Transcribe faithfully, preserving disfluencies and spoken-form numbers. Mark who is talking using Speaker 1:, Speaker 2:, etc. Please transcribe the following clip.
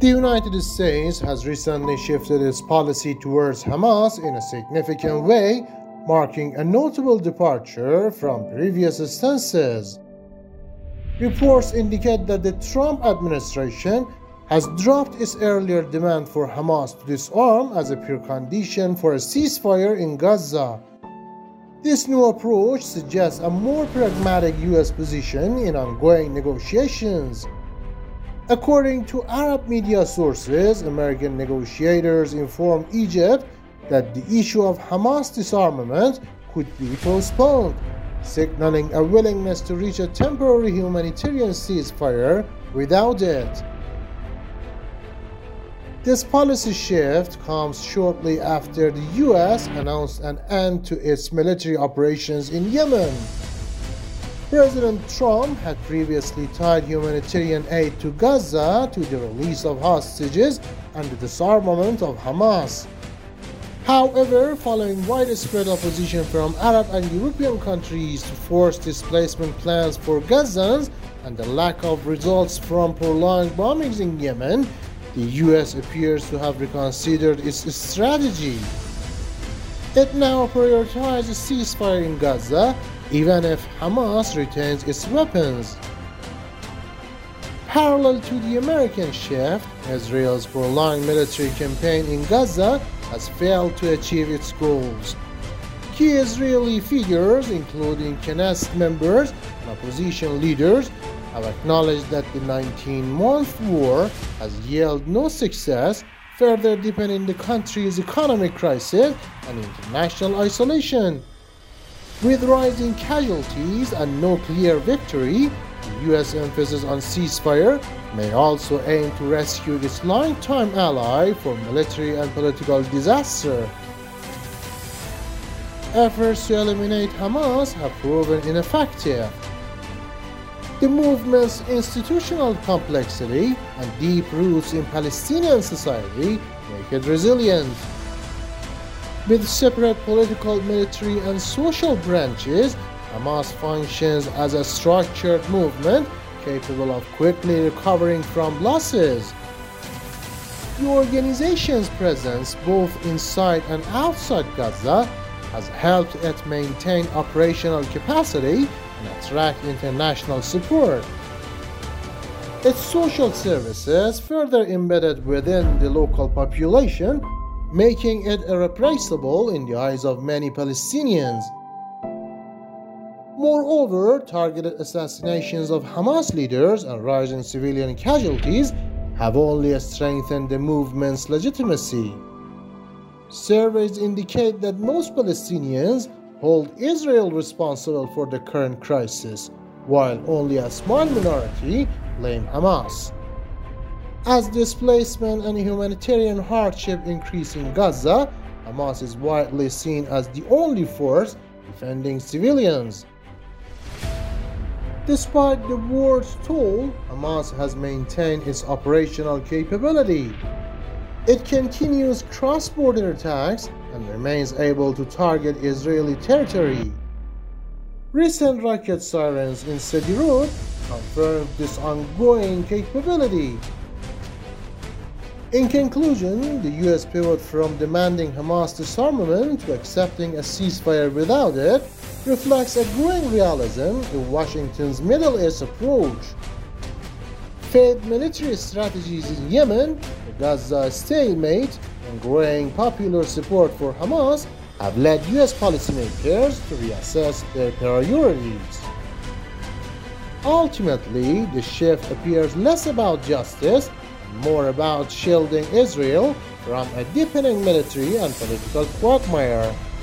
Speaker 1: The United States has recently shifted its policy towards Hamas in a significant way, marking a notable departure from previous stances. Reports indicate that the Trump administration has dropped its earlier demand for Hamas to disarm as a precondition for a ceasefire in Gaza. This new approach suggests a more pragmatic U S position in ongoing negotiations. According to Arab media sources, American negotiators informed Egypt that the issue of Hamas disarmament could be postponed, signaling a willingness to reach a temporary humanitarian ceasefire without it. This policy shift comes shortly after the U S announced an end to its military operations in Yemen. President Trump had previously tied humanitarian aid to Gaza to the release of hostages and the disarmament of Hamas. However, following widespread opposition from Arab and European countries to forced displacement plans for Gazans and the lack of results from prolonged bombings in Yemen, the U S appears to have reconsidered its strategy. It now prioritizes a ceasefire in Gaza, even if Hamas retains its weapons. Parallel to the American shift, Israel's prolonged military campaign in Gaza has failed to achieve its goals. Key Israeli figures, including Knesset members and opposition leaders, have acknowledged that the nineteen-month war has yielded no success, further deepening the country's economic crisis and international isolation. With rising casualties and no clear victory, the U S emphasis on ceasefire may also aim to rescue its longtime ally from military and political disaster. Efforts to eliminate Hamas have proven ineffective. The movement's institutional complexity and deep roots in Palestinian society make it resilient. With separate political, military, and social branches, Hamas functions as a structured movement capable of quickly recovering from losses. The organization's presence both inside and outside Gaza has helped it maintain operational capacity and attract international support. Its social services further embedded within the local population, making it irreplaceable in the eyes of many Palestinians. Moreover, targeted assassinations of Hamas leaders and rising civilian casualties have only strengthened the movement's legitimacy. Surveys indicate that most Palestinians hold Israel responsible for the current crisis, while only a small minority blame Hamas. As displacement and humanitarian hardship increase in Gaza, Hamas is widely seen as the only force defending civilians. Despite the war's toll, Hamas has maintained its operational capability. It continues cross-border attacks and remains able to target Israeli territory. Recent rocket sirens in Sderot confirmed this ongoing capability. In conclusion, the U S pivot from demanding Hamas disarmament to accepting a ceasefire without it reflects a growing realism in Washington's Middle East approach. Failed military strategies in Yemen, the Gaza stalemate, and growing popular support for Hamas have led U S policymakers to reassess their priorities. Ultimately, the shift appears less about justice and more about shielding Israel from a deepening military and political quagmire.